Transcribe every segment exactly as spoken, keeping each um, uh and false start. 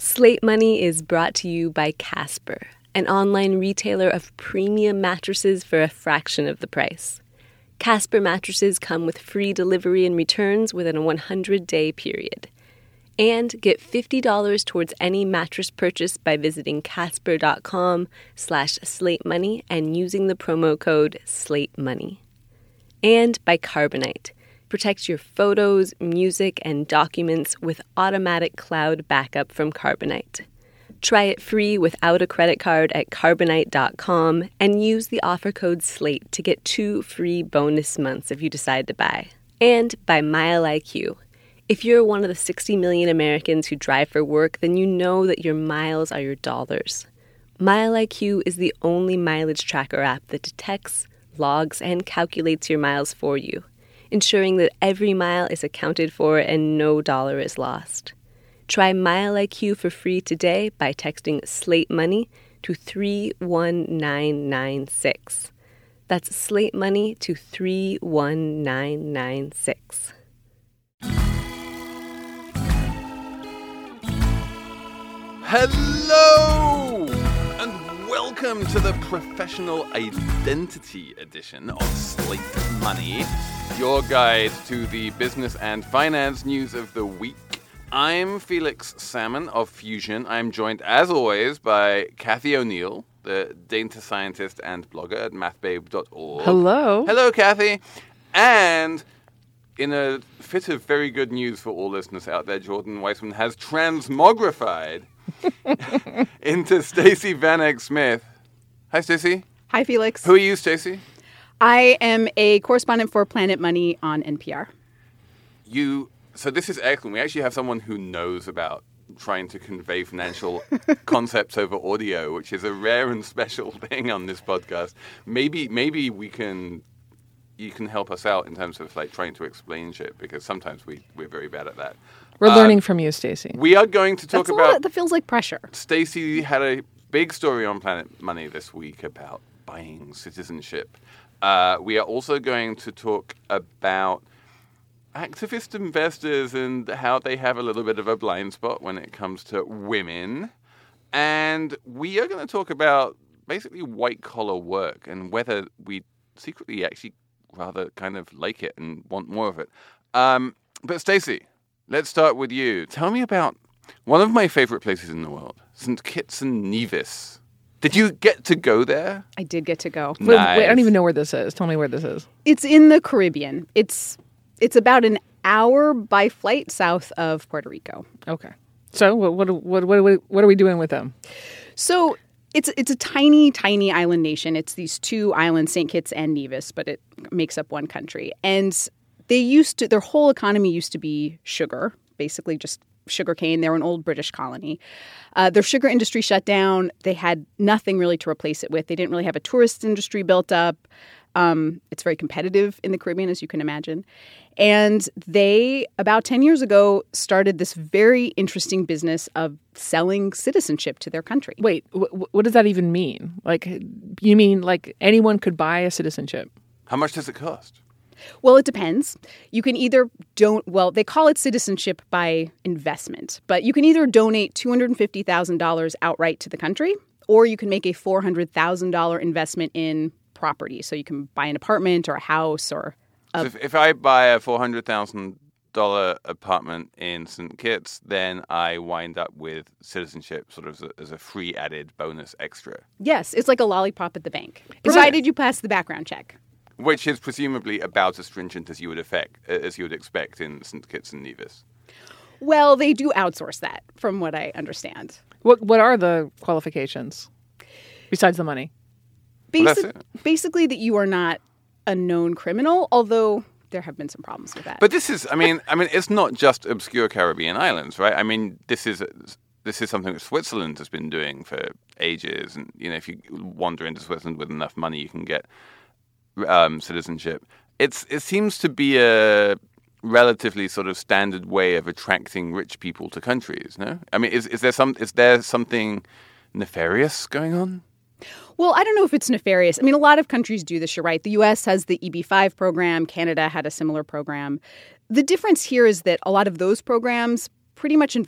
Slate Money is brought to you by Casper, an online retailer of premium mattresses for a fraction of the price. Casper mattresses come with free delivery and returns within a one hundred day period. And get fifty dollars towards any mattress purchase by visiting casper.com slash slatemoney and using the promo code SLATEMONEY. And by Carbonite. Protect your photos, music, and documents with automatic cloud backup from Carbonite. Try it free without a credit card at carbonite dot com and use the offer code SLATE to get two free bonus months if you decide to buy. And by MileIQ. If you're one of the sixty million Americans who drive for work, then you know that your miles are your dollars. MileIQ is the only mileage tracker app that detects, logs, and calculates your miles for you, ensuring that every mile is accounted for and no dollar is lost. Try MileIQ for free today by texting Slate Money to three one nine nine six. That's Slate Money to three one nine nine six. Hello and welcome to the Professional Identity edition of Slate Money, your guide to the business and finance news of the week. I'm Felix Salmon of Fusion. I'm joined, as always, by Kathy O'Neill, the data scientist and blogger at math babe dot org. Hello. Hello, Kathy. And in a fit of very good news for all listeners out there, Jordan Weissman has transmogrified into Stacey Vanek Smith. Hi, Stacey. Hi, Felix. Who are you, Stacey? I am a correspondent for Planet Money on N P R. You. So this is excellent. We actually have someone who knows about trying to convey financial concepts over audio, which is a rare and special thing on this podcast. Maybe, maybe we can. You can help us out in terms of like trying to explain shit, because sometimes we we're very bad at that. We're um, learning from you, Stacey. We are going to talk That's a about. lot, that feels like pressure. Stacey had a big story on Planet Money this week about buying citizenship. Uh, we are also going to talk about activist investors and how they have a little bit of a blind spot when it comes to women. And we are going to talk about basically white collar work and whether we secretly actually rather kind of like it and want more of it. Um, but Stacey, let's start with you. Tell me about one of my favorite places in the world, Saint Kitts and Nevis. Did you get to go there? I did get to go. Wait, Nice. wait, I don't even know where this is. Tell me where this is. It's in the Caribbean. It's it's about an hour by flight south of Puerto Rico. Okay. So what what what what, what are we doing with them? So it's it's a tiny, tiny island nation. It's these two islands, Saint Kitts and Nevis, but it makes up one country. And they used to, their whole economy used to be sugar, basically just sugarcane. They were an old British colony. Uh, their sugar industry shut down. They had nothing really to replace it with. They didn't really have a tourist industry built up. Um, it's very competitive in the Caribbean, as you can imagine. And they, about ten years ago, started this very interesting business of selling citizenship to their country. Wait, wh- what does that even mean? Like, you mean like anyone could buy a citizenship? How much does it cost? Well, it depends. You can either don't, well, they call it citizenship by investment, but you can either donate two hundred fifty thousand dollars outright to the country, or you can make a four hundred thousand dollars investment in property. So you can buy an apartment or a house or a... So if, if I buy a four hundred thousand dollars apartment in Saint Kitts, then I wind up with citizenship sort of as a, as a free added bonus extra. Yes, it's like a lollipop at the bank, provided you pass the background check. Which is presumably about as stringent as you would effect, as you would expect in Saint Kitts and Nevis. Well, they do outsource that, from what I understand. What what are the qualifications besides the money? Well, Basi- that's it. Basically, that you are not a known criminal, although there have been some problems with that. But this is, I mean, I mean, it's not just obscure Caribbean islands, right? I mean, this is this is something that Switzerland has been doing for ages, and you know, if you wander into Switzerland with enough money, you can get um, citizenship. It's it seems to be a relatively sort of standard way of attracting rich people to countries. No, I mean, is is there some is there something nefarious going on? Well, I don't know if it's nefarious. I mean, a lot of countries do this. You're right. The U S has the E B five program. Canada had a similar program. The difference here is that a lot of those programs pretty much involved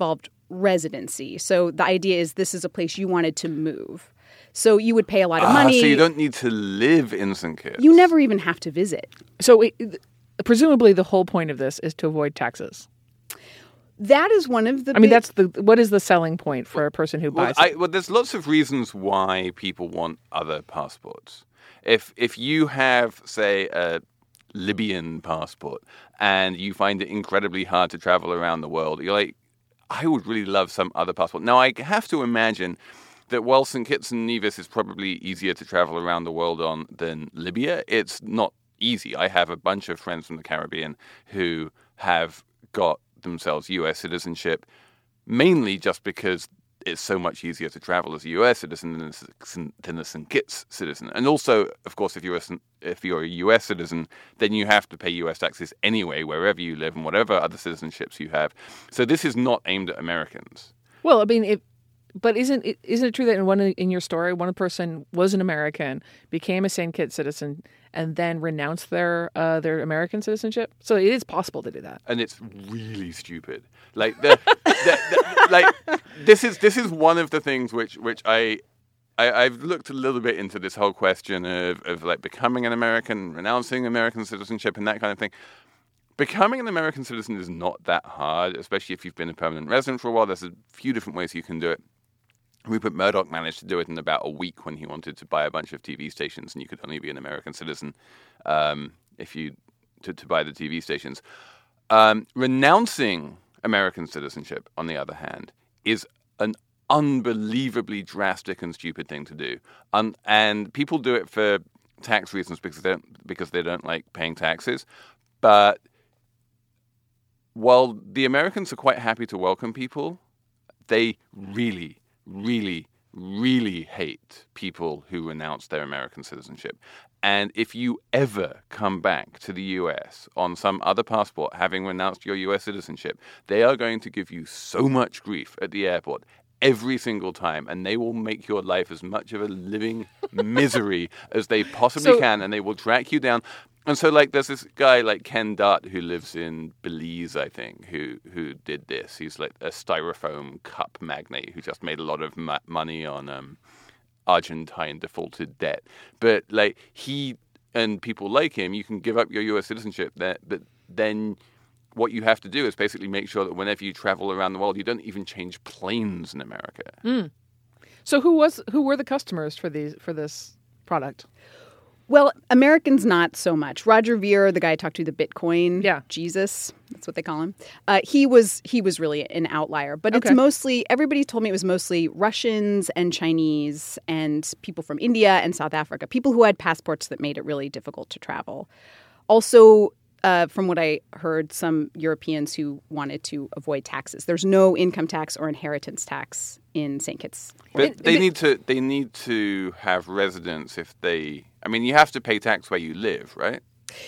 residency. So the idea is this is a place you wanted to move. So you would pay a lot of Ah, money. so you don't need to live in Saint Kitts. You never even have to visit. So it, presumably the whole point of this is to avoid taxes. That is one of the I mean, big- that's the what is the selling point for a person who Well, buys I, it? well, there's lots of reasons why people want other passports. If if you have, say, a Libyan passport and you find it incredibly hard to travel around the world, you're like, I would really love some other passport. Now, I have to imagine that while Saint Kitts and Nevis is probably easier to travel around the world on than Libya, it's not easy. I have a bunch of friends from the Caribbean who have got themselves U S citizenship, mainly just because it's so much easier to travel as a U S citizen than a, than a Saint Kitts citizen. And also, of course, if you're a, if you're a U S citizen, then you have to pay U S taxes anyway, wherever you live and whatever other citizenships you have. So this is not aimed at Americans. Well, I mean, it, but isn't it, isn't it true that in one in your story, one person was an American, became a Saint Kitts citizen, and then renounced their uh, their American citizenship? So it is possible to do that. And it's really stupid. Like the, the, the like this is this is one of the things which which I, I I've looked a little bit into this whole question of of like becoming an American, renouncing American citizenship, and that kind of thing. Becoming an American citizen is not that hard, especially if you've been a permanent resident for a while. There's a few different ways you can do it. Rupert Murdoch managed to do it in about a week when he wanted to buy a bunch of T V stations, and you could only be an American citizen um, if you to, to buy the T V stations. Um, renouncing American citizenship, on the other hand, is an unbelievably drastic and stupid thing to do, um, and people do it for tax reasons because they don't, because they don't like paying taxes. But while the Americans are quite happy to welcome people, they really really, really hate people who renounce their American citizenship. And if you ever come back to the U S on some other passport having renounced your U S citizenship, they are going to give you so much grief at the airport every single time, and they will make your life as much of a living misery as they possibly So- can, and they will track you down. And so, like, there's this guy like Ken Dutt who lives in Belize, I think, who who did this. He's like a styrofoam cup magnate who just made a lot of ma- money on um, Argentine defaulted debt. But like he and people like him, you can give up your U S citizenship, there, but then what you have to do is basically make sure that whenever you travel around the world, you don't even change planes in America. Mm. So who was who were the customers for these for this product? Well, Americans not so much. Roger Ver, the guy I talked to, the Bitcoin Yeah. Jesus, that's what they call him. Uh, he was he was really an outlier. But Okay. it's mostly, everybody told me it was mostly Russians and Chinese and people from India and South Africa, people who had passports that made it really difficult to travel. Also, uh, from what I heard, some Europeans who wanted to avoid taxes. There's no income tax or inheritance tax in Saint Kitts. But It- they it- need to they need to have residence if they. I mean, you have to pay tax where you live, right?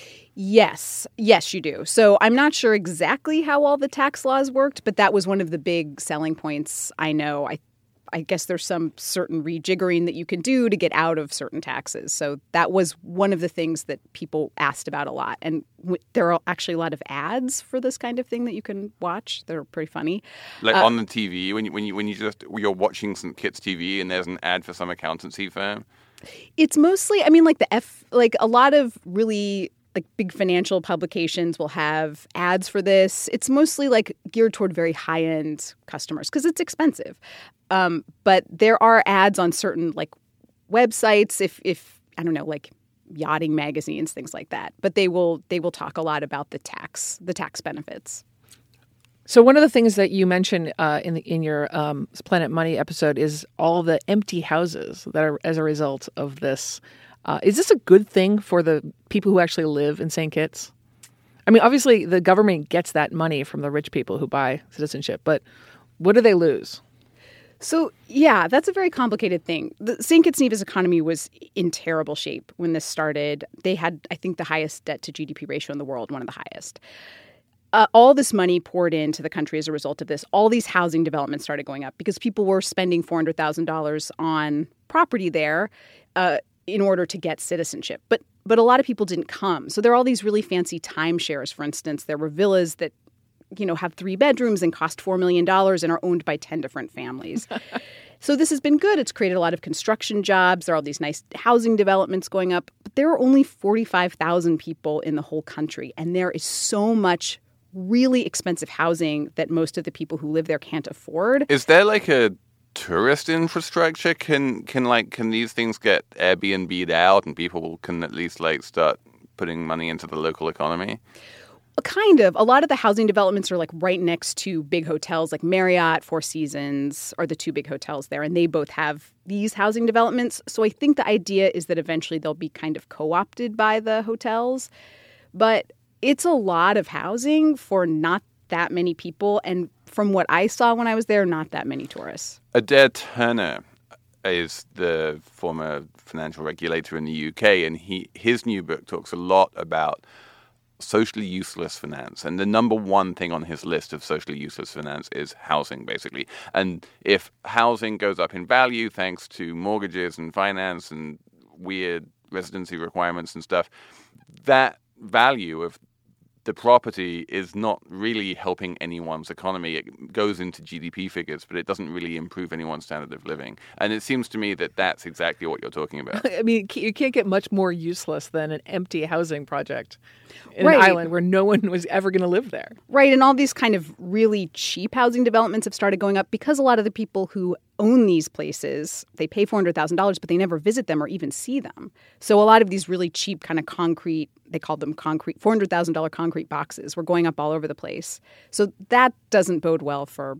Yes. Yes, you do. So I'm not sure exactly how all the tax laws worked, but that was one of the big selling points. I know. I I guess there's some certain rejiggering that you can do to get out of certain taxes. So that was one of the things that people asked about a lot. And w- there are actually a lot of ads for this kind of thing that you can watch. They're pretty funny. Like Uh, on the T V when you when you when you just you're watching Saint Kitts T V and there's an ad for some accountancy firm. It's mostly, I mean, like the F, like a lot of really like big financial publications will have ads for this. It's mostly like geared toward very high end customers because it's expensive. Um, but there are ads on certain like websites, if if I don't know, like yachting magazines, things like that. But they will they will talk a lot about the tax, the tax benefits. So one of the things that you mentioned uh, in the, in your um, Planet Money episode is all the empty houses that are as a result of this. Uh, is this a good thing for the people who actually live in Saint Kitts? I mean, obviously the government gets that money from the rich people who buy citizenship, but what do they lose? So, yeah, that's a very complicated thing. The Saint Kitts Nevis economy was in terrible shape when this started. They had, I think, the highest debt to G D P ratio in the world, one of the highest. Uh, all this money poured into the country as a result of this. All these housing developments started going up because people were spending four hundred thousand dollars on property there uh, in order to get citizenship. But but a lot of people didn't come. So there are all these really fancy timeshares, for instance. There were villas that you know, have three bedrooms and cost four million dollars and are owned by ten different families. So this has been good. It's created a lot of construction jobs. There are all these nice housing developments going up. But there are only forty-five thousand people in the whole country. And there is so much really expensive housing that most of the people who live there can't afford. Is there like a tourist infrastructure? Can can like can these things get Airbnb'd out and people can at least like start putting money into the local economy? Kind of. A lot of the housing developments are like right next to big hotels, like Marriott, Four Seasons are the two big hotels there, and they both have these housing developments. So I think the idea is that eventually they'll be kind of co-opted by the hotels. But it's a lot of housing for not that many people, and from what I saw when I was there, not that many tourists. Adair Turner is the former financial regulator in the U K, and he his new book talks a lot about socially useless finance. And the number one thing on his list of socially useless finance is housing, basically. And if housing goes up in value thanks to mortgages and finance and weird residency requirements and stuff, that value of the property is not really helping anyone's economy. It goes into G D P figures, but it doesn't really improve anyone's standard of living. And it seems to me that that's exactly what you're talking about. I mean, you can't get much more useless than an empty housing project in Right. an island where no one was ever going to live there. Right. And all these kind of really cheap housing developments have started going up because a lot of the people who own these places, they pay four hundred thousand dollars, but they never visit them or even see them. So a lot of these really cheap kind of concrete, they called them concrete, four hundred thousand dollars concrete boxes were going up all over the place. So that doesn't bode well for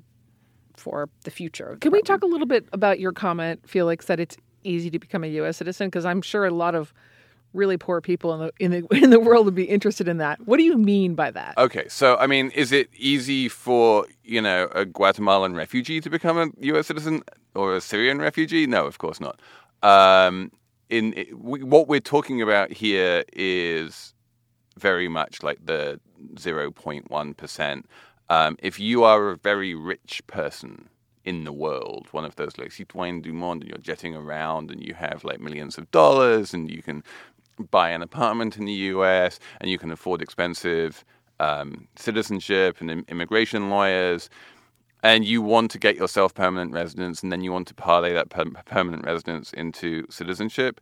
for the future of the Can we program. talk a little bit about your comment, Felix, that it's easy to become a U S citizen? Because I'm sure a lot of really poor people in the in the in the world would be interested in that. What do you mean by that? Okay, so I mean, is it easy for, you know, a Guatemalan refugee to become a U S citizen or a Syrian refugee? No, of course not. Um, in it, we, what we're talking about here is very much like the zero point one percent. Um, if you are a very rich person in the world, one of those like citoyen du monde, and you're jetting around and you have like millions of dollars and you can buy an apartment in the U S and you can afford expensive um, citizenship and im- immigration lawyers, and you want to get yourself permanent residence and then you want to parlay that per- permanent residence into citizenship,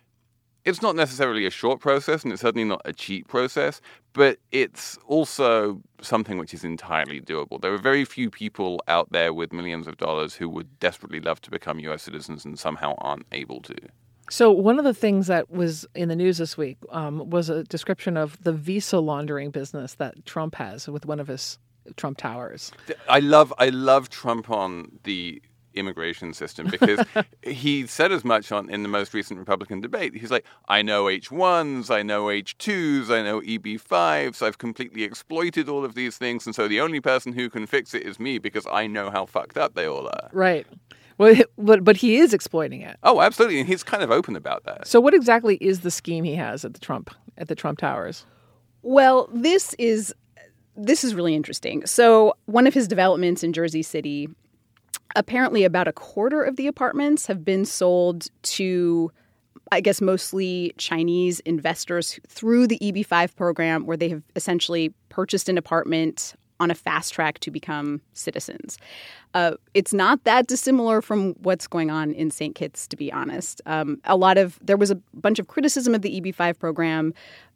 it's not necessarily a short process and it's certainly not a cheap process, but it's also something which is entirely doable. There are very few people out there with millions of dollars who would desperately love to become U S citizens and somehow aren't able to. So one of the things that was in the news this week um, was a description of the visa laundering business that Trump has with one of his Trump Towers. I love I love Trump on the immigration system because he said as much on in the most recent Republican debate. He's like, I know H ones, I know H twos, I know E B fives. I've completely exploited all of these things. And so the only person who can fix it is me because I know how fucked up they all are. Right. Well, but but he is exploiting it. Oh, absolutely. And he's kind of open about that. So what exactly is the scheme he has at the Trump at the Trump Towers? Well, this is this is really interesting. So one of his developments in Jersey City, apparently about a quarter of the apartments have been sold to, I guess, mostly Chinese investors through the E B five program, where they have essentially purchased an apartment on a fast track to become citizens. Uh, it's not that dissimilar from what's going on in Saint Kitts, to be honest. Um, a lot of there was a bunch of criticism of the E B five program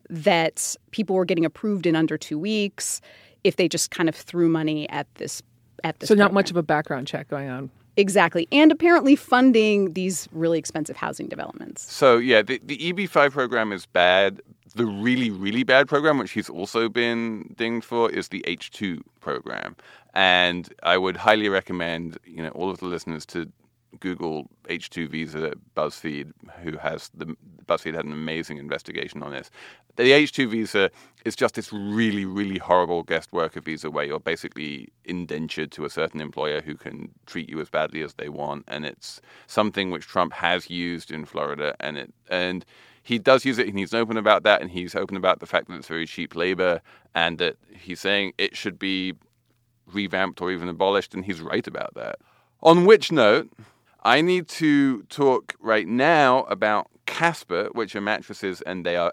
that people were getting approved in under two weeks if they just kind of threw money at this at this. So not program. much of a background check going on. Exactly. And apparently funding these really expensive housing developments. So, yeah, the, the E B five program is bad. The really, really bad program, which he's also been dinged for, is the H two program. And I would highly recommend, you know, all of the listeners to Google H two visa BuzzFeed, who has the BuzzFeed had an amazing investigation on this. The H two visa is just this really, really horrible guest worker visa where you're basically indentured to a certain employer who can treat you as badly as they want. And it's something which Trump has used in Florida, and it and he does use it, and he's open about that, and he's open about the fact that it's very cheap labor, and that he's saying it should be revamped or even abolished, and he's right about that. On which note, I need to talk right now about Casper, which are mattresses, and they are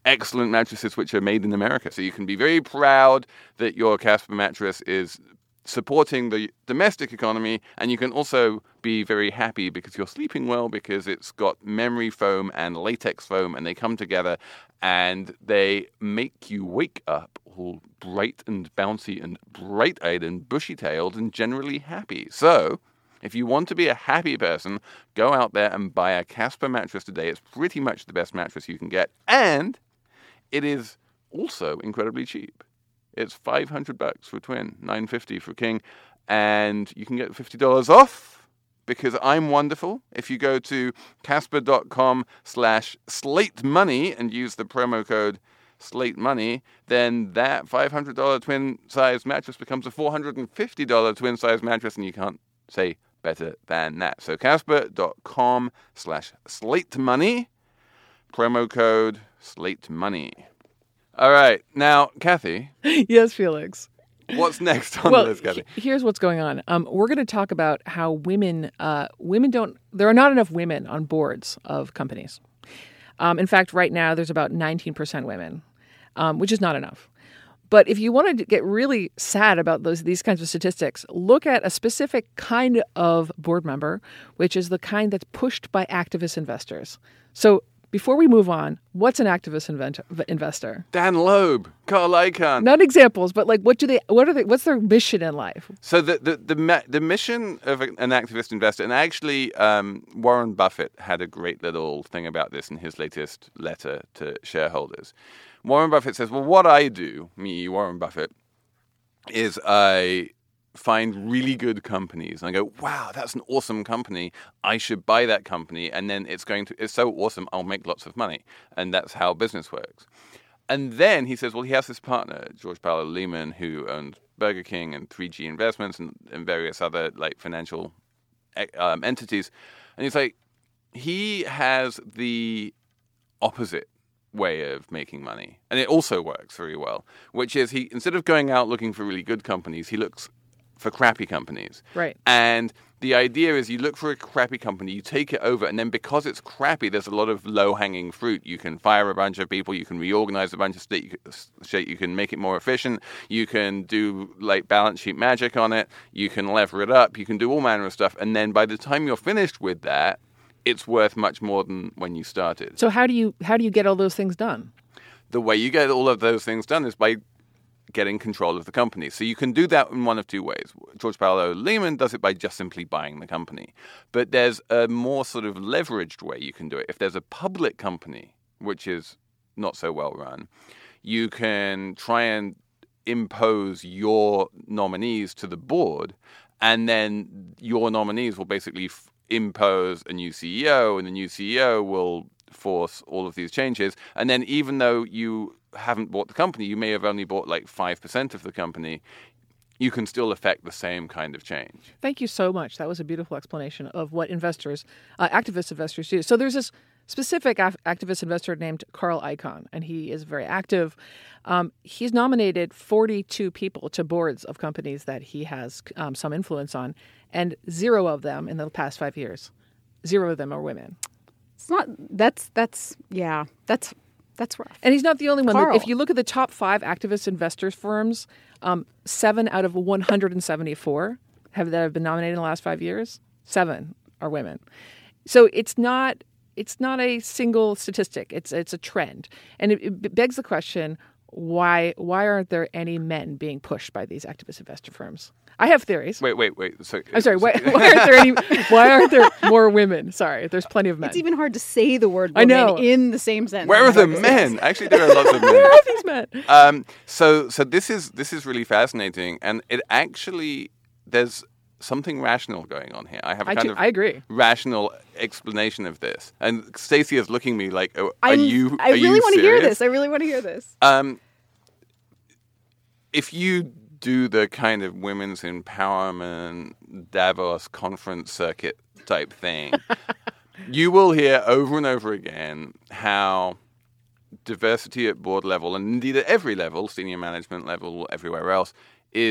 excellent mattresses which are made in America. So you can be very proud that your Casper mattress is supporting the domestic economy, and you can also be very happy because you're sleeping well because it's got memory foam and latex foam, and they come together and they make you wake up all bright and bouncy and bright-eyed and bushy-tailed and generally happy. So if you want to be a happy person, go out there and buy a Casper mattress today. It's pretty much the best mattress you can get, and it is also incredibly cheap. It's five hundred bucks for twin, nine fifty for king, and you can get fifty dollars off because I'm wonderful. If you go to casper.com slash slate money and use the promo code slate money, then that five hundred dollars twin size mattress becomes a four hundred fifty dollars twin size mattress, and you can't say better than that. So casper.com slash slate money, promo code slate money. All right. Now, Kathy. Yes, Felix. What's next on well, the list, Kathy? He- here's what's going on. Um, we're going to talk about how women, uh, women don't, there are not enough women on boards of companies. Um, in fact, right now, there's about nineteen percent women, um, which is not enough. But if you want to get really sad about those these kinds of statistics, look at a specific kind of board member, which is the kind that's pushed by activist investors. So before we move on, what's an activist invent- investor? Dan Loeb, Carl Icahn. Not examples, but like what do they? What are they? What's their mission in life? So the the the, ma- the mission of a, an activist investor, and actually um, Warren Buffett had a great little thing about this in his latest letter to shareholders. Warren Buffett says, "Well, what I do, me, Warren Buffett, is I find really good companies and I go, wow, that's an awesome company. I should buy that company, and then it's going to it's so awesome, I'll make lots of money." And that's how business works. And then he says, well, he has this partner, George Paolo Lehman, who owns Burger King and three G Investments and, and various other like financial um, entities. And he's like, he has the opposite way of making money, and it also works very well, which is he instead of going out looking for really good companies, he looks for crappy companies. Right. And the idea is you look for a crappy company, you take it over, and then because it's crappy, there's a lot of low-hanging fruit. You can fire a bunch of people, you can reorganize a bunch of shit, you can make it more efficient, you can do like balance sheet magic on it, you can lever it up, you can do all manner of stuff, and then by the time you're finished with that, it's worth much more than when you started. So how do you how do you get all those things done? The way you get all of those things done is by getting control of the company. So you can do that in one of two ways. George Paolo Lehman does it by just simply buying the company. But there's a more sort of leveraged way you can do it. If there's a public company, which is not so well run, you can try and impose your nominees to the board, and then your nominees will basically f- impose a new C E O, and the new C E O will force all of these changes. And then even though you haven't bought the company, you may have only bought like five percent of the company, you can still affect the same kind of change. Thank you so much. That was a beautiful explanation of what investors, uh, activist investors do. So there's this specific af- activist investor named Carl Icahn, and he is very active. Um, he's nominated forty-two people to boards of companies that he has um, some influence on, and zero of them in the past five years, zero of them are women. It's not, that's, that's, yeah, that's, that's rough. And he's not the only one. Carl. If you look at the top five activist investors firms, um, seven out of one hundred seventy-four have that have been nominated in the last five years, seven are women. So it's not it's not a single statistic. It's it's a trend, and it, it begs the question: why why aren't there any men being pushed by these activist investor firms? I have theories. Wait, wait, wait. So, I'm sorry. Why, why aren't there any? Why aren't there more women? Sorry, there's plenty of men. It's even hard to say the word I woman know. in the same sentence. where are the men? Actually, there are lots of men. Where are these men? Um, so, so this is this is really fascinating, and it actually there's something rational going on here. I have a I, kind do, of I agree. rational explanation of this, and Stacey is looking at me like, oh, "Are I'm, you? I are really you want to hear serious?" this. I really want to hear this. Um, if you do the kind of women's empowerment Davos conference circuit type thing, you will hear over and over again how diversity at board level, and indeed at every level, senior management level, everywhere else, is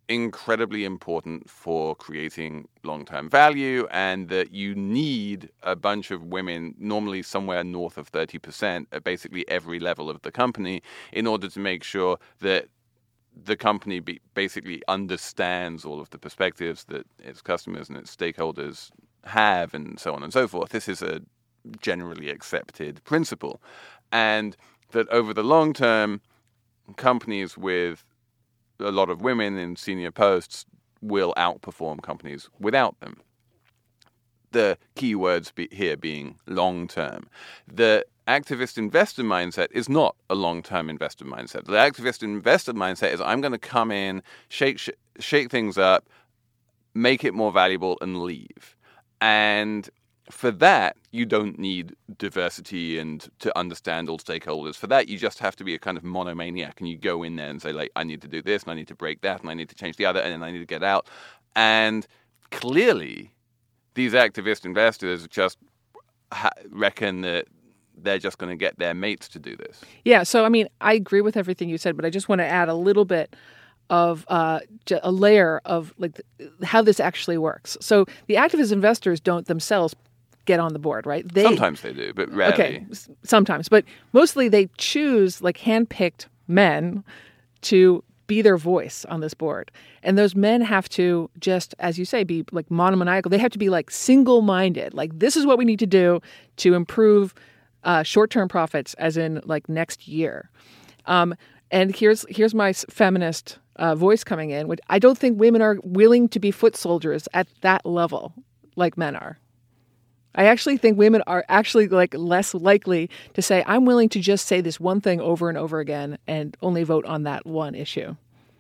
incredibly important for creating long-term value, and that you need a bunch of women, normally somewhere north of thirty percent at basically every level of the company, in order to make sure that the company be basically understands all of the perspectives that its customers and its stakeholders have, and so on and so forth. This is a generally accepted principle. And that over the long term, companies with a lot of women in senior posts will outperform companies without them. The key words be here being long term. The activist investor mindset is not a long-term investor mindset. The activist investor mindset is I'm going to come in, shake sh- shake things up, make it more valuable, and leave. And for that, you don't need diversity and to understand all stakeholders. For that, you just have to be a kind of monomaniac, and you go in there and say, like, I need to do this, and I need to break that, and I need to change the other, and then I need to get out. And clearly, these activist investors just ha- reckon that they're just going to get their mates to do this. Yeah, so, I mean, I agree with everything you said, but I just want to add a little bit of uh, a layer of like how this actually works. So the activist investors don't themselves get on the board, right? They, sometimes they do, but rarely. Okay, sometimes. But mostly they choose like handpicked men to be their voice on this board. And those men have to just, as you say, be like monomaniacal. They have to be like single-minded. Like, this is what we need to do to improve uh, short-term profits, as in like next year. Um, and here's here's my feminist uh, voice coming in, which I don't think women are willing to be foot soldiers at that level like men are. I actually think women are actually like less likely to say, I'm willing to just say this one thing over and over again and only vote on that one issue.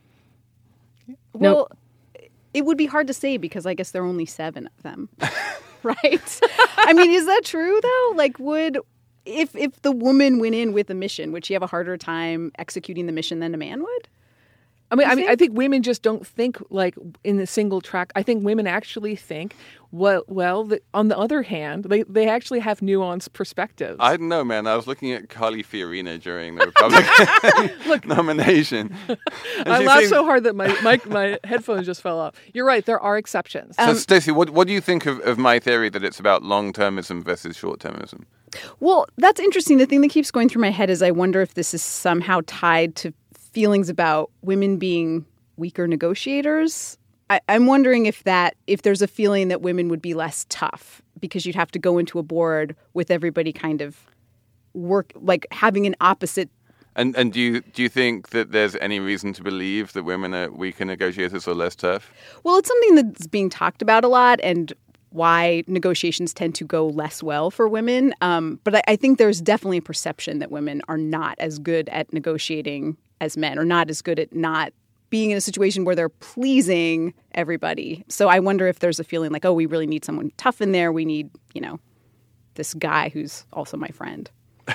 Well, no. It would be hard to say because I guess there are only seven of them, right? I mean, is that true though? Like, would if if the woman went in with a mission, would she have a harder time executing the mission than a man would? I mean, I mean, I think women just don't think like in a single track. I think women actually think, well, well. The, on the other hand, they, they actually have nuanced perspectives. I don't know, man. I was looking at Carly Fiorina during the Republican Look, nomination. I laughed seemed... so hard that my, my my headphones just fell off. You're right. There are exceptions. So, Um, Stacey, what what do you think of, of my theory that it's about long-termism versus short-termism? Well, that's interesting. The thing that keeps going through my head is I wonder if this is somehow tied to feelings about women being weaker negotiators. I, I'm wondering if that if there's a feeling that women would be less tough because you'd have to go into a board with everybody kind of work like having an opposite. And and do you do you think that there's any reason to believe that women are weaker negotiators or less tough? Well, it's something that's being talked about a lot, and why negotiations tend to go less well for women. Um, but I, I think there's definitely a perception that women are not as good at negotiating as men, or not as good at not being in a situation where they're pleasing everybody. So I wonder if there's a feeling like, oh, we really need someone tough in there. We need, you know, this guy who's also my friend.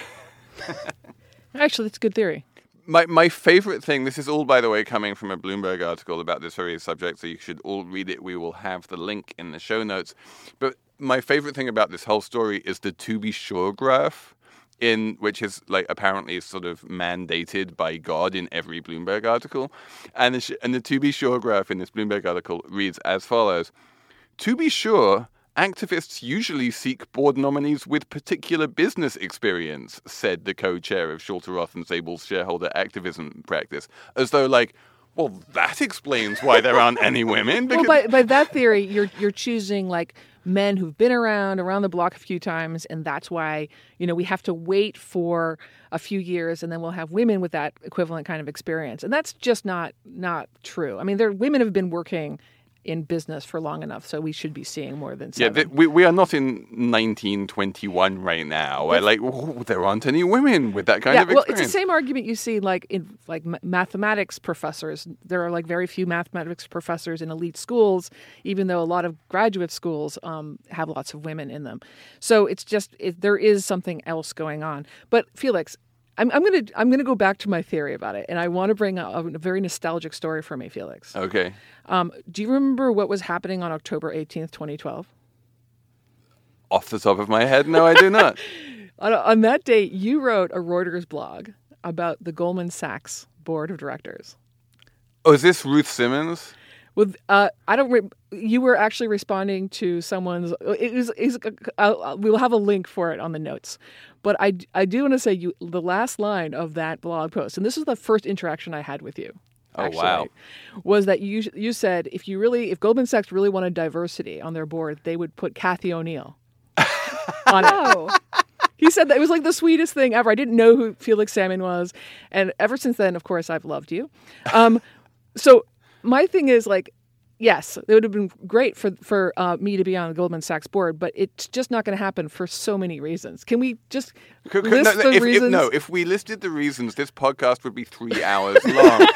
Actually, that's a good theory. My my favorite thing, this is all, by the way, coming from a Bloomberg article about this very subject, so you should all read it. We will have the link in the show notes. But my favorite thing about this whole story is the to be sure graph, in which is like apparently sort of mandated by God in every Bloomberg article. And the, sh- and the to be sure graph in this Bloomberg article reads as follows. To be sure, activists usually seek board nominees with particular business experience, said the co-chair of Schulte Roth and Zabel's shareholder activism practice. As though like, well, that explains why there aren't any women. Because... Well, by, by that theory, you're you're choosing like men who've been around, around the block a few times, and that's why, you know, we have to wait for a few years and then we'll have women with that equivalent kind of experience. And that's just not not true. I mean, there women have been working in business for long enough, so we should be seeing more than seven. Yeah, th- we we are not in nineteen twenty-one right now, where like oh, there aren't any women with that kind yeah, of experience. Well, it's the same argument you see like in like mathematics professors. There are like very few mathematics professors in elite schools, even though a lot of graduate schools um, have lots of women in them. So it's just it, there is something else going on. But Felix, I'm, I'm gonna I'm gonna go back to my theory about it, and I want to bring a, a very nostalgic story for me, Felix. Okay. Um, do you remember what was happening on October eighteenth, twenty twelve? Off the top of my head, no, I do not. on, on that date, you wrote a Reuters blog about the Goldman Sachs board of directors. Oh, is this Ruth Simmons? With uh, I don't. Re- you were actually responding to someone's. It was. Is uh, we will have a link for it on the notes, but I, I do want to say you the last line of that blog post, and this is the first interaction I had with you. Actually, oh wow! Was that you? You said if you really, if Goldman Sachs really wanted diversity on their board, they would put Cathy O'Neill on Oh. it. He said that it was like the sweetest thing ever. I didn't know who Felix Salmon was, and ever since then, of course, I've loved you. Um, so. My thing is, like, yes, it would have been great for for uh, me to be on the Goldman Sachs board, but it's just not going to happen for so many reasons. Can we just Could- could- list no, the if, if- reasons? no, if we listed the reasons, this podcast would be three hours long.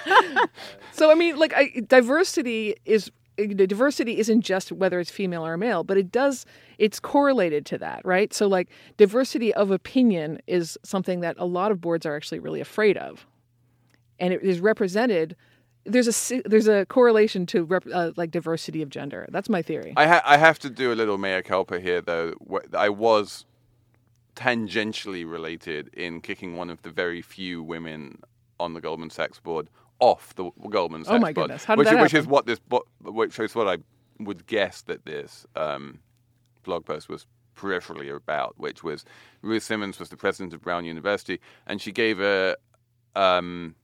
So, I mean, like, I, diversity is diversity isn't just whether it's female or male, but it does it's correlated to that, right? So, like, diversity of opinion is something that a lot of boards are actually really afraid of, and it is represented. There's a si- there's a correlation to rep, uh, like diversity of gender. That's my theory. I, ha- I have to do a little mea culpa here, though. Wh- I was tangentially related in kicking one of the very few women on the Goldman Sachs board off the Goldman Sachs Oh my board. goodness. How did which, that which is happen? what this bo- which is what I would guess that this um, blog post was peripherally about, which was Ruth Simmons was the president of Brown University, and she gave a um,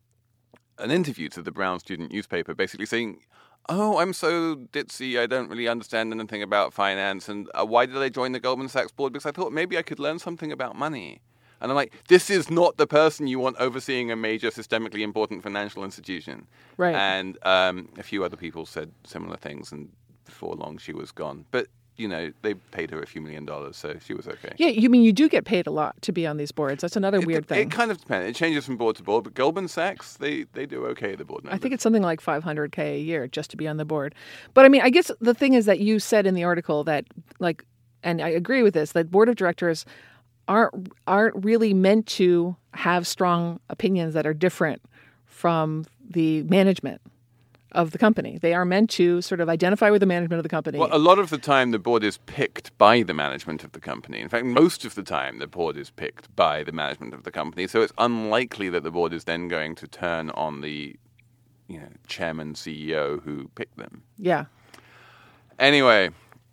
an interview to the Brown student newspaper, basically saying, "Oh, I'm so ditzy. I don't really understand anything about finance. And uh, why did I join the Goldman Sachs board? Because I thought maybe I could learn something about money." And I'm like, this is not the person you want overseeing a major systemically important financial institution. Right. And um, a few other people said similar things, and before long she was gone. But, you know, they paid her a few million dollars, so she was okay. Yeah, you mean you do get paid a lot to be on these boards. That's another It, weird it, thing. It kind of depends. It changes from board to board, but Goldman Sachs, they, they do okay at the board members. I think it's something like five hundred K a year just to be on the board. But I mean, I guess the thing is that you said in the article that, like, and I agree with this, that board of directors aren't aren't really meant to have strong opinions that are different from the management of the company. They are meant to sort of identify with the management of the company. Well, a lot of the time, the board is picked by the management of the company. In fact, most of the time, the board is picked by the management of the company. So it's unlikely that the board is then going to turn on the, you know, chairman, C E O who picked them. yeah. Anyway,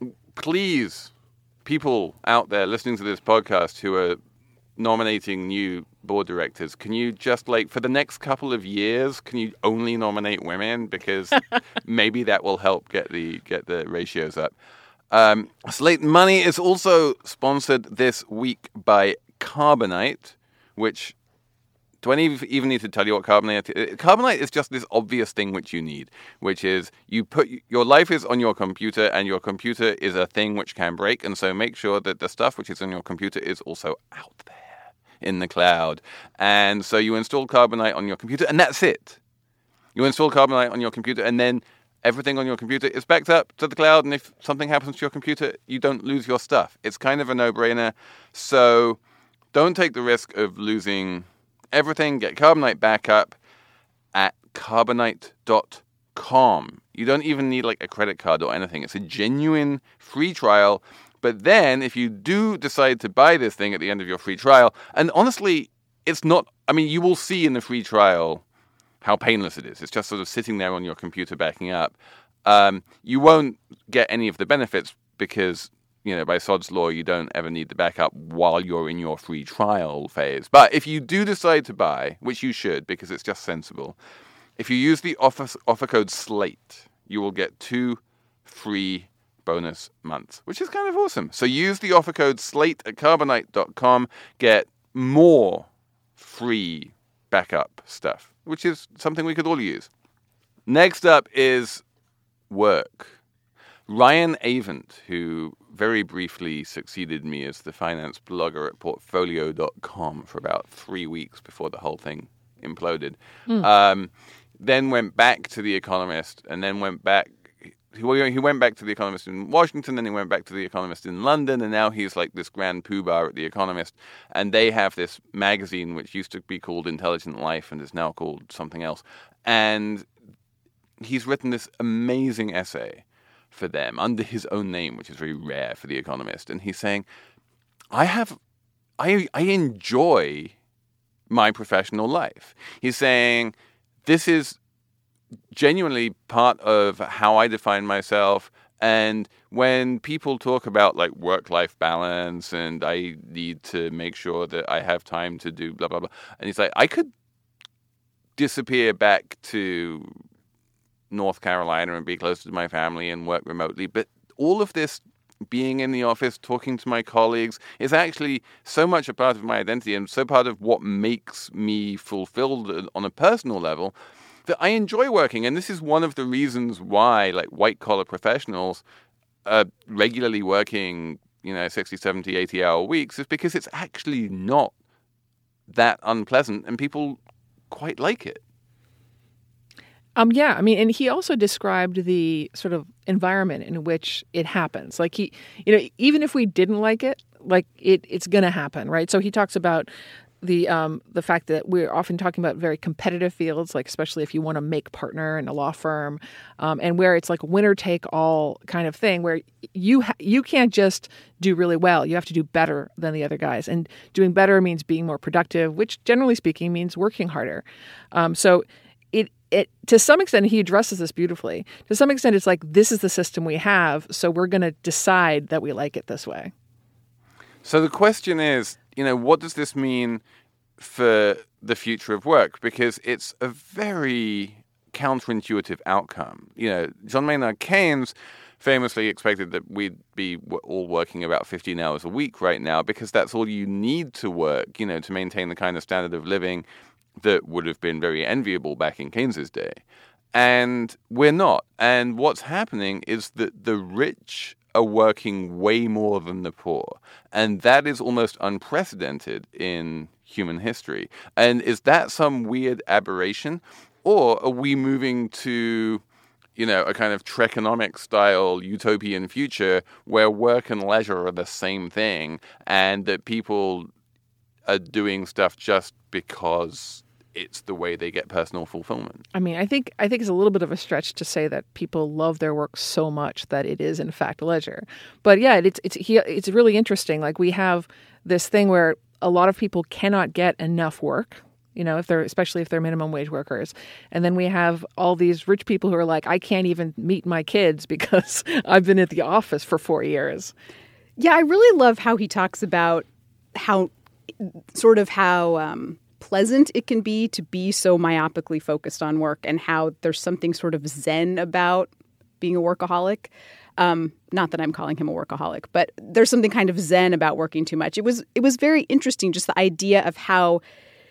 please, people out there listening to this podcast who are nominating new board directors, can you just, like, for the next couple of years, can you only nominate women? Because maybe that will help get the get the ratios up. Um, Slate Money is also sponsored this week by Carbonite, which... Do I need, even need to tell you what Carbonite is? Carbonite is just this obvious thing which you need, which is you put your life is on your computer, and your computer is a thing which can break, and so make sure that the stuff which is on your computer is also out there in the cloud. And so you install Carbonite on your computer, and that's it. You install Carbonite on your computer, and then everything on your computer is backed up to the cloud, and if something happens to your computer, you don't lose your stuff. It's kind of a no-brainer. So don't take the risk of losing everything. Get Carbonite backup at carbonite dot com. You don't even need like a credit card or anything. It's a genuine free trial. But then if you do decide to buy this thing at the end of your free trial, and honestly, it's not, I mean, you will see in the free trial how painless it is. It's just sort of sitting there on your computer backing up. Um, you won't get any of the benefits because, you know, by Sod's law, you don't ever need the backup while you're in your free trial phase. But if you do decide to buy, which you should because it's just sensible, if you use the offer, offer code SLATE, you will get two free bonus months, which is kind of awesome. So use the offer code SLATE at carbonite dot com, get more free backup stuff, which is something we could all use. Next up is work. Ryan Avent, who very briefly succeeded me as the finance blogger at portfolio dot com for about three weeks before the whole thing imploded, mm. um, then went back to The Economist, and then went back He went back to The Economist in Washington, then he went back to The Economist in London, and now he's like this grand poobah at The Economist. And they have this magazine which used to be called Intelligent Life and is now called something else. And he's written this amazing essay for them under his own name, which is very rare for The Economist. And he's saying, I have, I, I enjoy my professional life. He's saying, this is genuinely part of how I define myself. And when people talk about like work-life balance and I need to make sure that I have time to do blah, blah, blah. And it's like, I could disappear back to North Carolina and be closer to my family and work remotely. But all of this being in the office, talking to my colleagues is actually so much a part of my identity and so part of what makes me fulfilled on a personal level that I enjoy working. And this is one of the reasons why, like, white-collar professionals are regularly working, you know, sixty, seventy, eighty-hour weeks is because it's actually not that unpleasant and people quite like it. Um, yeah, I mean, and he also described the sort of environment in which it happens. Like he, you know, even if we didn't like it, like it, it's going to happen, right? So he talks about the um, the fact that we're often talking about very competitive fields, like especially if you want to make partner in a law firm, um, and where it's like winner take all kind of thing, where you ha- you can't just do really well, you have to do better than the other guys, and doing better means being more productive, which generally speaking means working harder. Um, so it it to some extent he addresses this beautifully. To some extent, it's like this is the system we have, so we're going to decide that we like it this way. So the question is, you know, what does this mean for the future of work? Because it's a very counterintuitive outcome. You know, John Maynard Keynes famously expected that we'd be all working about fifteen hours a week right now because that's all you need to work, you know, to maintain the kind of standard of living that would have been very enviable back in Keynes's day. And we're not. And what's happening is that the rich are working way more than the poor. And that is almost unprecedented in human history. And is that some weird aberration? Or are we moving to, you know, a kind of Trekonomic style utopian future where work and leisure are the same thing and that people are doing stuff just because it's the way they get personal fulfillment? I mean, I think I think it's a little bit of a stretch to say that people love their work so much that it is in fact leisure. But yeah, it's it's he, it's really interesting. Like we have this thing where a lot of people cannot get enough work, you know, if they're especially if they're minimum wage workers. And then we have all these rich people who are like, I can't even meet my kids because I've been at the office for four years. Yeah, I really love how he talks about how sort of how um pleasant it can be to be so myopically focused on work and how there's something sort of zen about being a workaholic. Um, not that I'm calling him a workaholic, but there's something kind of zen about working too much. It was it was very interesting, just the idea of how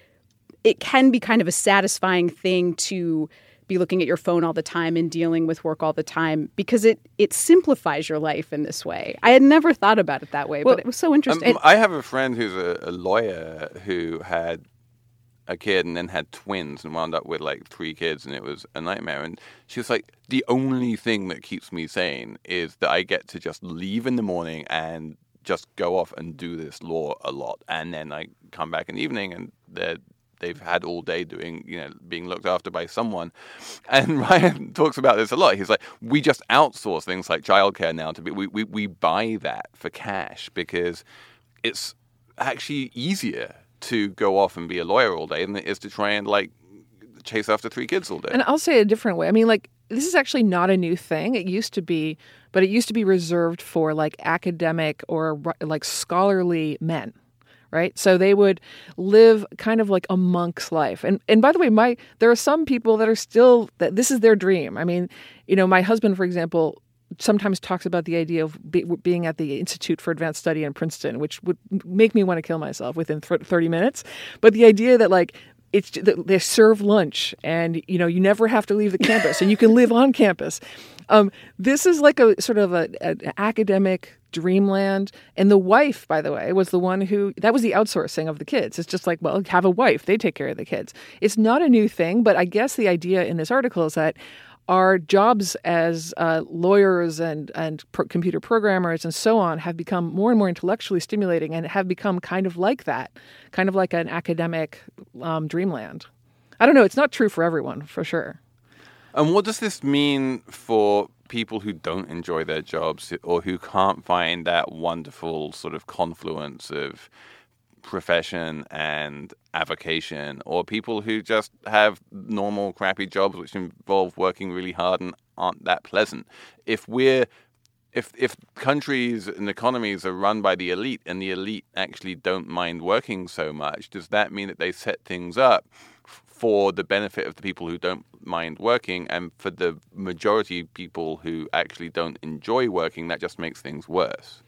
it can be kind of a satisfying thing to be looking at your phone all the time and dealing with work all the time because it it simplifies your life in this way. I had never thought about it that way, well, but it was so interesting. Um, I have a friend who's a, a lawyer who had a kid and then had twins and wound up with like three kids and it was a nightmare. And she was like, the only thing that keeps me sane is that I get to just leave in the morning and just go off and do this law a lot. And then I come back in the evening and they're they've had all day doing, you know, being looked after by someone. And Ryan talks about this a lot. He's like, we just outsource things like childcare now to be, we, we, we buy that for cash because it's actually easier to go off and be a lawyer all day than it is to try and like chase after three kids all day. And I'll say it a different way. I mean, like, this is actually not a new thing. It used to be, but it used to be reserved for like academic or like scholarly men. Right. So they would live kind of like a monk's life. And and by the way, my there are some people that are still that this is their dream. I mean, you know, my husband, for example, sometimes talks about the idea of be, being at the Institute for Advanced Study in Princeton, which would make me want to kill myself within thirty minutes. But the idea that like it's they serve lunch and, you know, you never have to leave the campus and you can live on campus. Um, this is like a sort of a, a, an academic dreamland. And the wife, by the way, was the one who, that was the outsourcing of the kids. It's just like, well, have a wife. They take care of the kids. It's not a new thing, but I guess the idea in this article is that our jobs as uh, lawyers and, and pro- computer programmers and so on have become more and more intellectually stimulating and have become kind of like that, kind of like an academic um, dreamland. I don't know. It's not true for everyone, for sure. And what does this mean for people who don't enjoy their jobs or who can't find that wonderful sort of confluence of profession and avocation, or people who just have normal crappy jobs which involve working really hard and aren't that pleasant. If we're if if countries and economies are run by the elite and the elite actually don't mind working so much, does that mean that they set things up for the benefit of the people who don't mind working, and for the majority of people who actually don't enjoy working, that just makes things worse?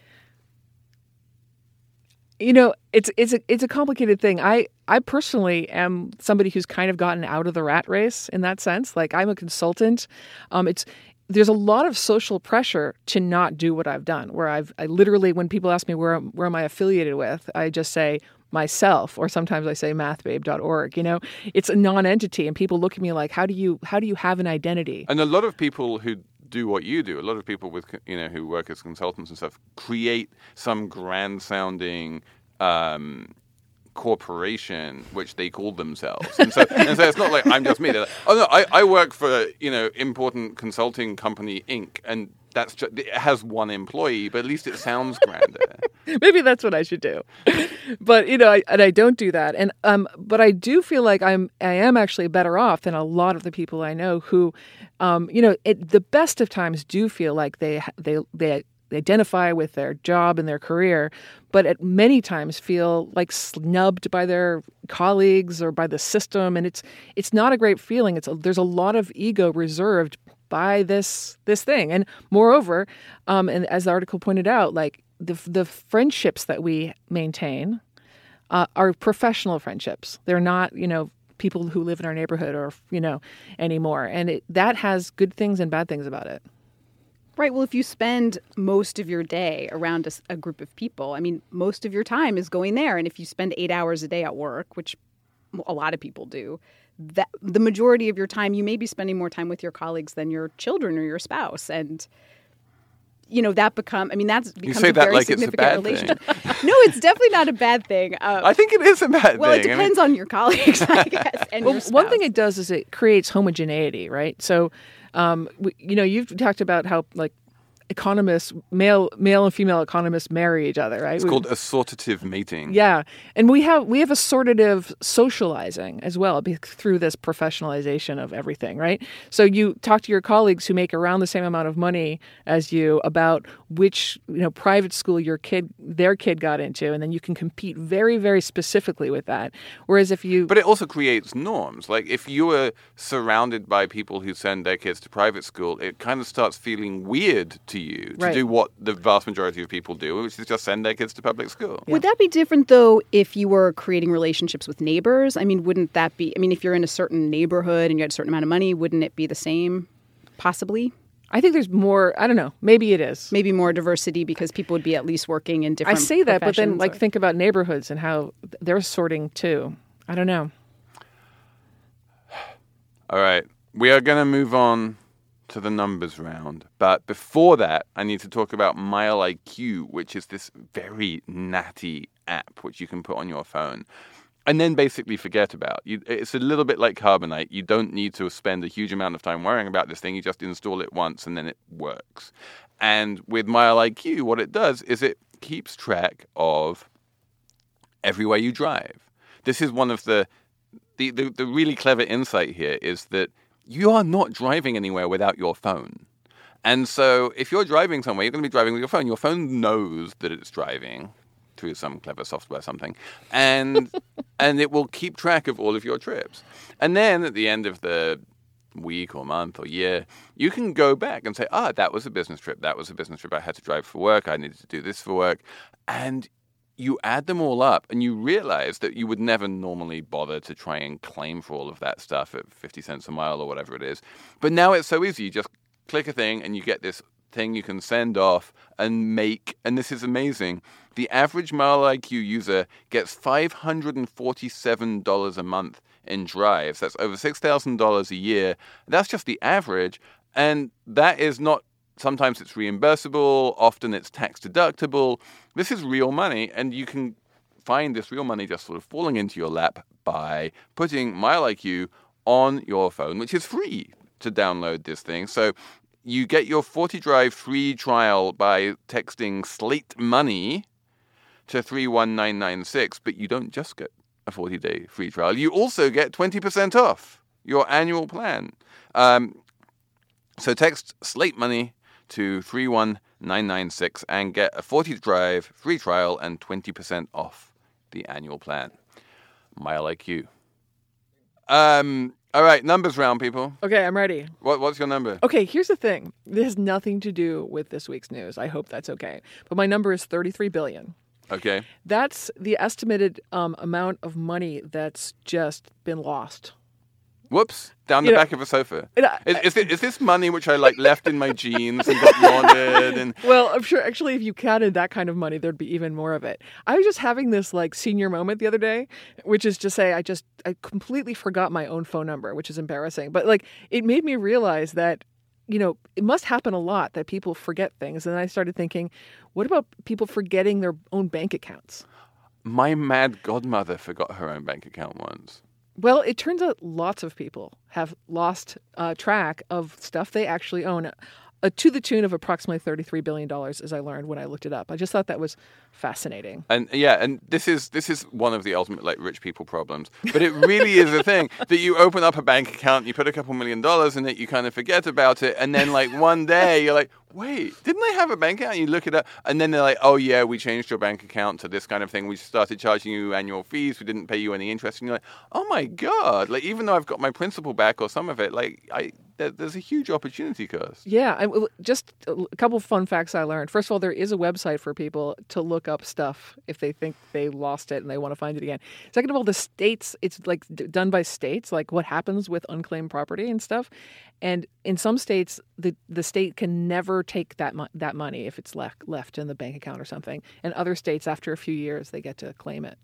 You know, it's it's a it's a complicated thing. I I personally am somebody who's kind of gotten out of the rat race in that sense. Like, I'm a consultant. Um, it's there's a lot of social pressure to not do what I've done. Where I've I literally, when people ask me where where am I affiliated with, I just say myself, or sometimes I say math babe dot org. You know, it's a non-entity, and people look at me like, how do you how do you have an identity? And a lot of people who do what you do, a lot of people with, you know, who work as consultants and stuff, create some grand sounding um, corporation which they call themselves. And so, and so it's not like I'm just me. They're like, oh no, I, I work for, you know, important consulting company Incorporated, and that's just, it has one employee, but at least it sounds grander. Maybe that's what I should do. But, you know, I, and I don't do that. And um, but I do feel like I'm I am actually better off than a lot of the people I know who, um, you know, at the best of times do feel like they they they identify with their job and their career, but at many times feel like snubbed by their colleagues or by the system, and it's it's not a great feeling. It's a, there's a lot of ego reserved by this this thing, and moreover, um, and as the article pointed out, like the the friendships that we maintain uh, are professional friendships. They're not, you know, people who live in our neighborhood or, you know, anymore, and it, that has good things and bad things about it. Right. Well, if you spend most of your day around a, a group of people, I mean, most of your time is going there. And if you spend eight hours a day at work, which a lot of people do, that the majority of your time, you may be spending more time with your colleagues than your children or your spouse. And, you know, that become, I mean, that's becomes you say a that very like it's a significant bad relationship. thing. No, it's definitely not a bad thing. Uh, I think it is a bad well, thing. it depends I mean, on your colleagues, I guess, and well, your spouse. one thing it does is it creates homogeneity, right? So, um, we, you know, you've talked about how, like, economists, male male and female economists marry each other, right? It's we, called assortative mating. Yeah. And we have we have assortative socializing as well through this professionalization of everything, right? So you talk to your colleagues who make around the same amount of money as you about which, you know, private school your kid their kid got into, and then you can compete very, very specifically with that. Whereas if you But it also creates norms. Like, if you were surrounded by people who send their kids to private school, it kind of starts feeling weird to you to Right. do what the vast majority of people do, which is just send their kids to public school. Would that be different, though, if you were creating relationships with neighbors? I mean, wouldn't that be, I mean, if you're in a certain neighborhood and you had a certain amount of money, wouldn't it be the same, possibly? I think there's more, I don't know, maybe it is. Maybe more diversity because people would be at least working in I different say that, but then, professions like, or- think about neighborhoods and how they're sorting too. I don't know. All right. We are going to move on to the numbers round. But before that, I need to talk about Mile I Q, which is this very natty app which you can put on your phone and then basically forget about. You, it's a little bit like Carbonite. You don't need to spend a huge amount of time worrying about this thing. You just install it once and then it works. And with Mile I Q, what it does is it keeps track of everywhere you drive. This is one of the the, the, the really clever insight here is that you are not driving anywhere without your phone. And so if you're driving somewhere, you're going to be driving with your phone. Your phone knows that it's driving through some clever software or something. And and it will keep track of all of your trips. And then at the end of the week or month or year, you can go back and say, ah, that was a business trip. That was a business trip. I had to drive for work. I needed to do this for work. And you add them all up and you realize that you would never normally bother to try and claim for all of that stuff at fifty cents a mile or whatever it is. But now it's so easy. You just click a thing and you get this thing you can send off and make. And this is amazing. The average Mile I Q user gets five hundred forty-seven dollars a month in drives. That's over six thousand dollars a year. That's just the average. And that is not, sometimes it's reimbursable. Often it's tax deductible. This is real money, and you can find this real money just sort of falling into your lap by putting Mile I Q on your phone, which is free to download this thing. So you get your forty drive free trial by texting Slate Money to three one nine nine six, but you don't just get a forty-day free trial. You also get twenty percent off your annual plan. Um, so text Slate Money to three one nine nine six and get a forty drive free trial and twenty percent off the annual plan. Mile I Q. Um, all right, numbers round, people. Okay, I'm ready. What, what's your number? Okay, here's the thing. This has nothing to do with this week's news. I hope that's okay. But my number is thirty-three billion dollars. Okay. That's the estimated um, amount of money that's just been lost. Whoops, down the You know, back of a sofa. it, uh, Is, is, it, is this money which I like left in my jeans and got laundered? And Well, I'm sure actually if you counted that kind of money, there'd be even more of it. I was just having this like senior moment the other day, which is to say I just I completely forgot my own phone number, which is embarrassing. But like it made me realize that, you know, it must happen a lot that people forget things. And I started thinking, what about people forgetting their own bank accounts? my mad godmother forgot her own bank account once. Well, it turns out lots of people have lost uh, track of stuff they actually own, uh, to the tune of approximately thirty-three billion dollars, as I learned when I looked it up. I just thought that was fascinating. And yeah, and this is this is one of the ultimate like rich people problems. But it really is a thing that you open up a bank account, you put a couple million dollars in it, you kind of forget about it, and then like one day you're like, wait, didn't I have a bank account? And you look it up, and then they're like, oh yeah, we changed your bank account to this kind of thing. We started charging you annual fees. We didn't pay you any interest. And you're like, oh my god! Like even though I've got my principal back or some of it, like I there, there's a huge opportunity cost. Yeah, I, just a couple of fun facts I learned. First of all, there is a website for people to look up stuff if they think they lost it and they want to find it again. Second of all, the states, it's like d- done by states, like what happens with unclaimed property and stuff. And in some states, the, the state can never take that mo- that money if it's left left in the bank account or something. And other states, after a few years, they get to claim it.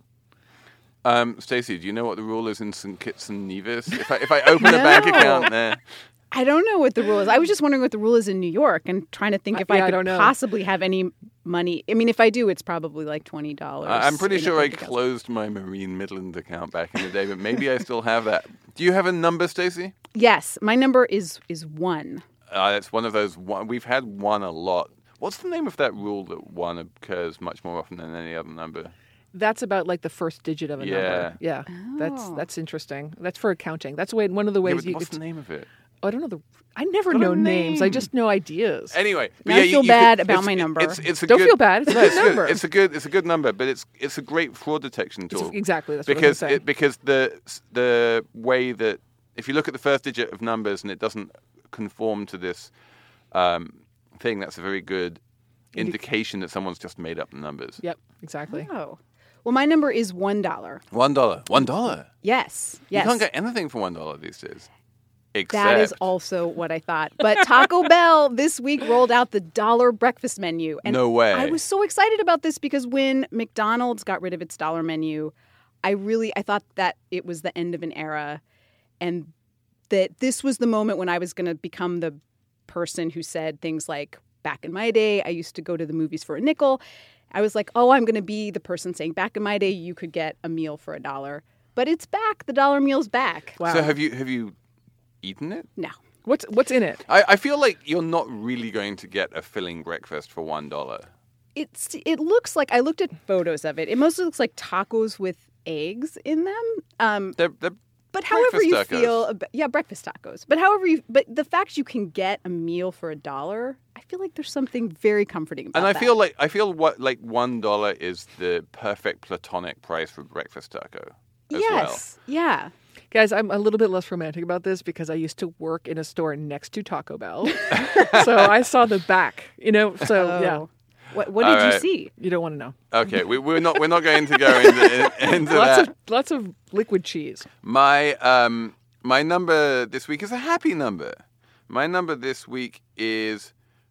Um, Stacey, do you know what the rule is in Saint Kitts and Nevis? If I if I open a bank No. account there. I don't know what the rule is. I was just wondering what the rule is in New York and trying to think if I- yeah, I I could don't know. possibly have any money. I mean, if I do, it's probably like twenty dollars. I- I'm pretty in a sure I bank account. closed my Marine Midland account back in the day, but maybe I still have that. Do you have a number, Stacey? Yes, my number is is one. Uh, it's one of those. One, we've had one a lot. What's the name of that rule that one occurs much more often than any other number? That's about like the first digit of a Yeah. number. Yeah, that's Oh. that's interesting. That's for accounting. That's way one of the Yeah, ways but you. what's it's- the name of it? I don't know the. I never Got a know names. I name. just know ideas. Anyway, but Now yeah, I you- feel you bad could- about it's- my it- number. It's, it's a Don't good, feel bad. It's a no, good it's good. number. It's a good. It's a good number, but it's it's a great fraud detection It's- tool. exactly. That's what because I was it, because the the way that if you look at the first digit of numbers and it doesn't conform to this um, thing, that's a very good indication that someone's just made up the numbers. Yep, exactly. Oh, well, my number is one dollar. One dollar. One dollar. Yes, yes. You can't get anything for one dollar these days. Except That is also what I thought. But Taco Bell this week rolled out the dollar breakfast menu. And No way. I was so excited about this because when McDonald's got rid of its dollar menu, I really I thought that it was the end of an era and that this was the moment when I was going to become the person who said things like, back in my day, I used to go to the movies for a nickel. I was like, oh, I'm going to be the person saying, back in my day, you could get a meal for a dollar. But it's back. The dollar meal's back. Wow. So have you have you eaten it? No. What's what's in it? I, I feel like you're not really going to get a filling breakfast for one dollar. It's it looks like I looked at photos of it. It mostly looks like tacos with eggs in them. Um, They're, they're but however breakfast you tacos. feel, ab- yeah, breakfast tacos. But however you, but the fact you can get a meal for a dollar, I feel like there's something very comforting about And I that. feel like I feel what like one dollar is the perfect platonic price for breakfast taco as yes, yeah. Guys, I'm a little bit less romantic about this because I used to work in a store next to Taco Bell. So I saw the back, you know, so Oh. yeah, What what All did you right. see? you don't want to know. well. Okay, we, we're not we're not going to go into into Lots that. of lots of liquid cheese. My um my number this week is a happy number. My number this week is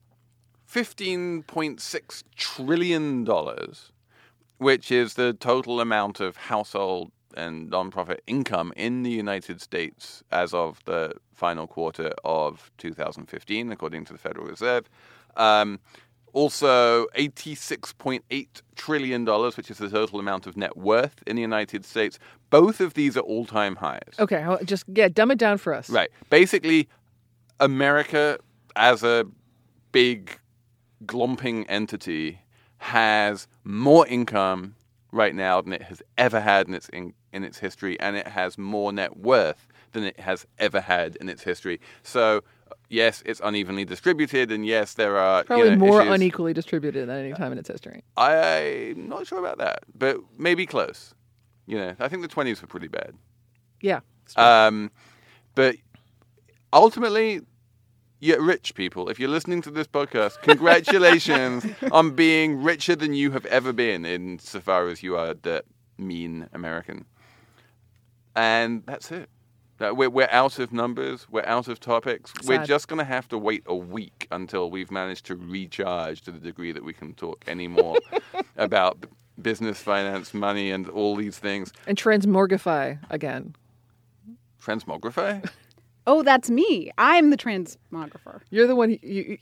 fifteen point six trillion dollars, which is the total amount of household and nonprofit income in the United States as of the final quarter of two thousand fifteen, according to the Federal Reserve. Um, also, eighty-six point eight trillion dollars, which is the total amount of net worth in the United States. Both of these are all-time highs. Okay, I'll just yeah, dumb it down for us. Right. Basically, America as a big, glomping entity has more income right now than it has ever had in its in, in its history, and it has more net worth than it has ever had in its history. So, yes, it's unevenly distributed, and yes, there are Probably you know, more issues. unequally distributed than any time in its history. I'm not sure about that, but maybe close. You know, I think the twenties were pretty bad. Yeah. Um, but ultimately, you're rich people. If you're listening to this podcast, congratulations on being richer than you have ever been, insofar as you are the mean American. And that's it. Uh, We're, we're out of numbers. We're out of topics. We're Sad. just going to have to wait a week until we've managed to recharge to the degree that we can talk anymore about b- business, finance, money, and all these things. And transmorgify again. Transmogrify? Oh, that's me. I'm the transmographer. You're the one you you,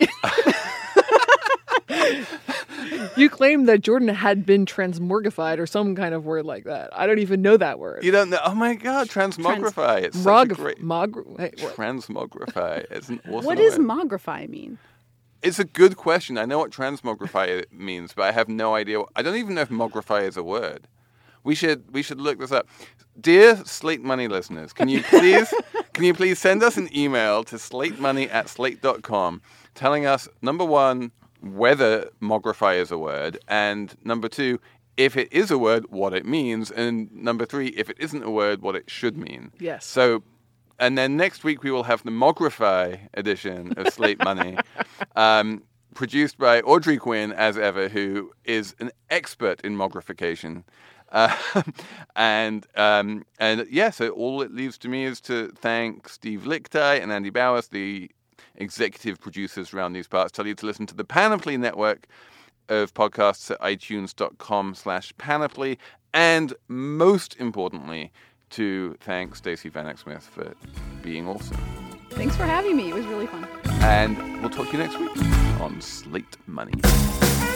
you claimed that Jordan had been transmorgified or some kind of word like that. I don't even know that word. You don't know? Oh my God, transmogrify. It's such a Mog, great... mog, hey, what? Transmogrify. It's an awesome What does word. mogrify mean? It's a good question. I know what transmogrify means, but I have no idea. What, I don't even know if mogrify is a word. We should we should look this up. Dear Slate Money listeners, can you please can you please send us an email to slatemoney at slate dot com telling us, number one, whether mogrify is a word, and number two, if it is a word, what it means, and number three, if it isn't a word, what it should mean. Yes. So, and then next week we will have the Mogrify edition of Slate Money, um, produced by Audrey Quinn, as ever, who is an expert in mogrification. Uh, and um, and yeah, so all it leaves to me is to thank Steve Lickteig and Andy Bowers, the executive producers around these parts. Tell you to listen to the Panoply network of podcasts at itunes.com slash panoply. And most importantly, to thank Stacey Vanek Smith for being awesome. Thanks for having me. It was really fun. And we'll talk to you next week on Slate Money.